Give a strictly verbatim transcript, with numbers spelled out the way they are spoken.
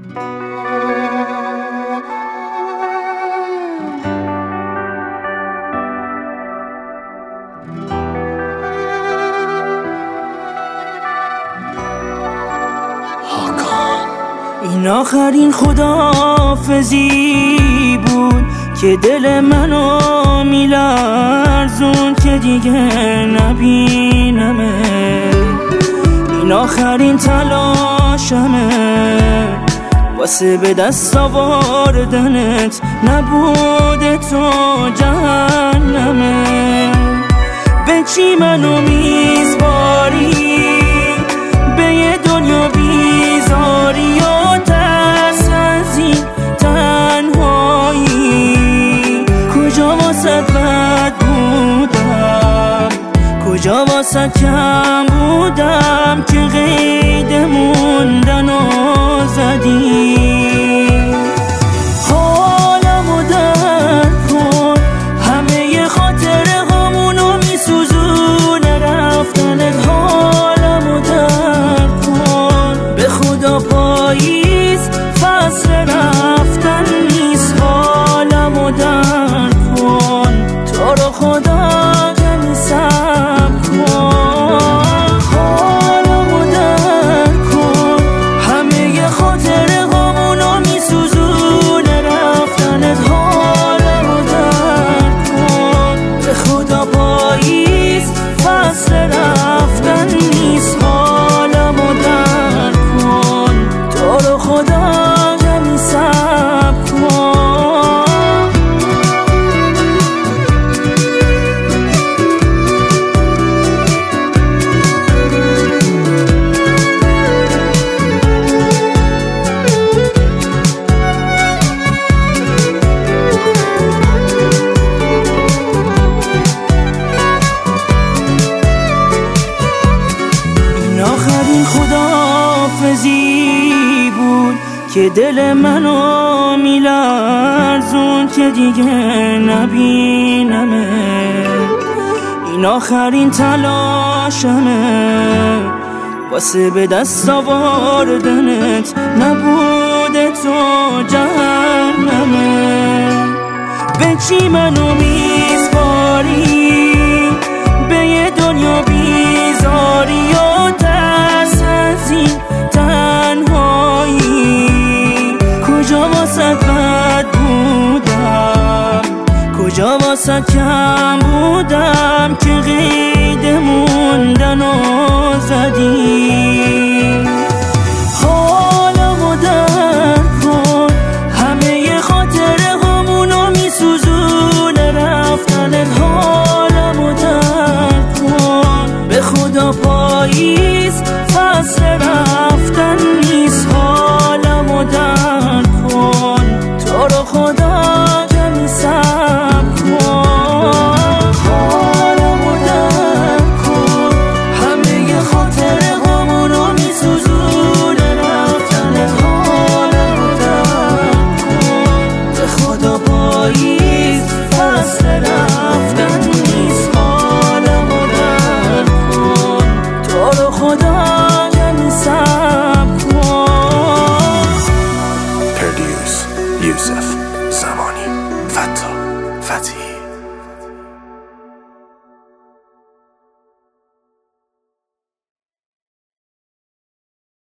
این آخرین خداحافظی بود که دل منو میلرزون که دیگه نبینمه. این آخرین تلاشمه واسه به دست آوردنت، نبوده تو جهنمه. به چی منو میسپاری؟ به یه دنیا بیزاری و ترس از این تنهایی. کجا واسد بد بودم، کجا واسد کم بودم که قید موندن و زدی. حالمو درک کن، همه خاطره هامونو میسوزونه رفتنت. حالمو درک کن، به خدا پاییز فصل رفتن نیست. حالمو درک کن، تو رو خدا کمی صبر کن. حالمو درک کن، همه خاطره هامونو میسوزونه رفتنت. حالمو درک کن، به خدا پاییز فصل رفتن نیست. حالمو درک کن، تو رو خدا کمی صبر کن. آخرین خداحافظی بود که دل منو میلرزون که دیگه نبینمه. این آخرین تلاشمه واسه به دست آوردنت، نبوده تو جهنمه. به چی منو میسپاری؟ به یه دنیا بیزاری و ترس از این تنهایی. کجا واسد بد بودم، کجا واسد کم بودم که قید موندن و زدی.